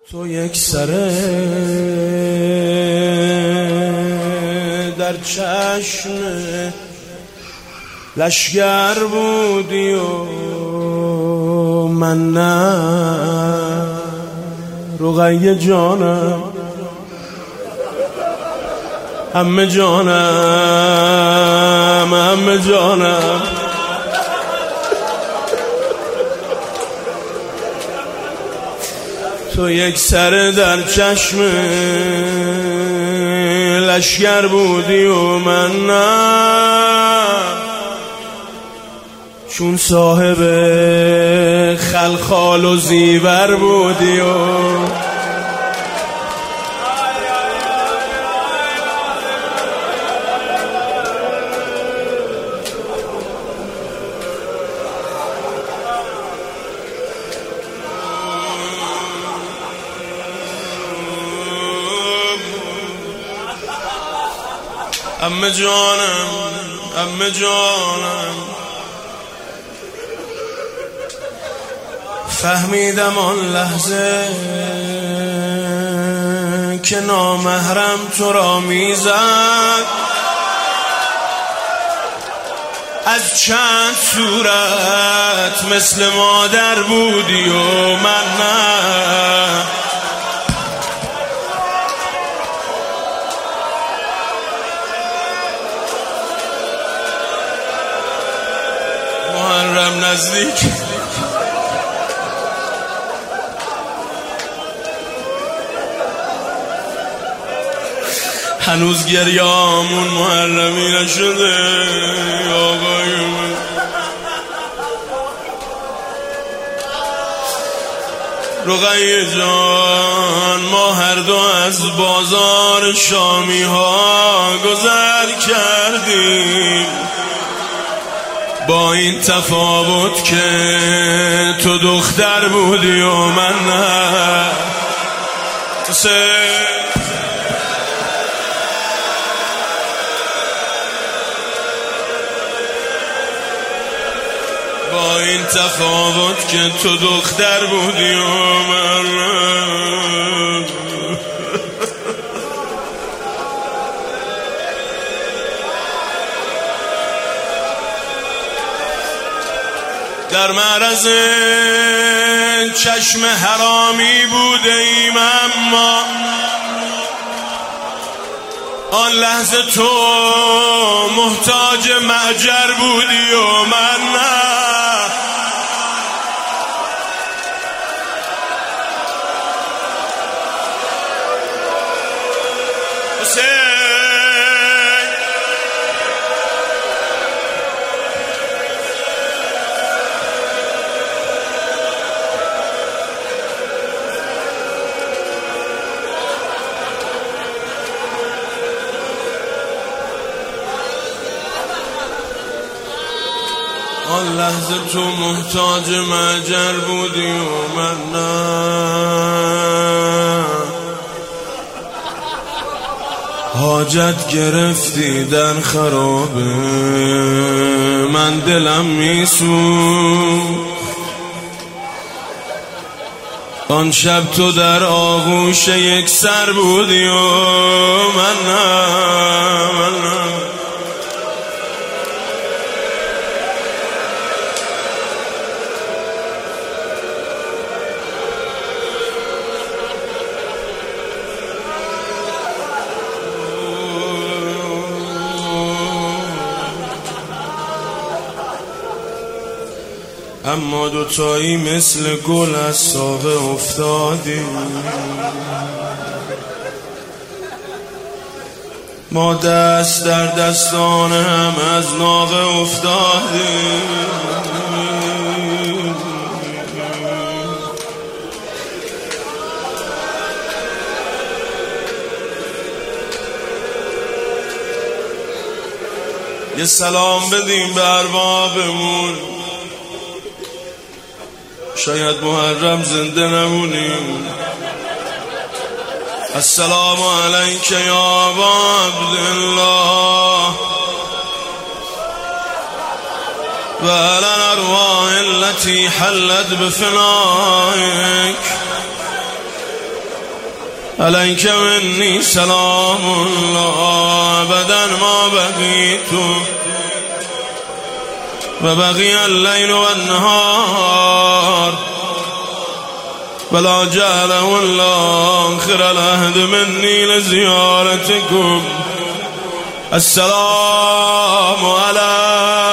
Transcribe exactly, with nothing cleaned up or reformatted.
تو یک سره در چشم لشگر بودی و من نه. رقیه جانم، عمه جانم، عمه جانم، تو یک سر در چشم لشگر بودی و من نه. چون صاحب خلخال و زیور بودی و عمه جانم، عمه جانم، فهمیدم آن لحظه که نامحرم تو را میزد. از چند صورت مثل مادر بودی و من نه. محرم نزدیک هنوز گریامون محرمی نشده آقای من. رقیه جان، ما هر دو از بازار شامی ها گذر کردیم، با این تفاوت که تو دختر بودی و من نه. با این تفاوت که تو دختر بودی و من نه. در معرض چشم حرامی بوده ایم، اما آن لحظه تو محتاج مهجر بودی و من نه. آن لحظه تو محتاج مهجر بودی و من نه. حاجت گرفتی در خرابه، من دلم میسوخت. آن شب تو در آغوش یک سر بودی و من نه، من نه. اما دوتایی مثل گل از ساقه افتادیم، ما دست در دستان هم از ناقه افتادیم. یه سلام بدیم به اربابمون، شاید محرم زنده نمونیم. السلام علیک یا ابا عبدالله و علی الارواح التي حلت بفنائك. عليك مني سلام الله أبدا ما بقيت وبقي الليل والنهار ولا جعله الله آخر العهد مني لزيارتكم. السلام عليكم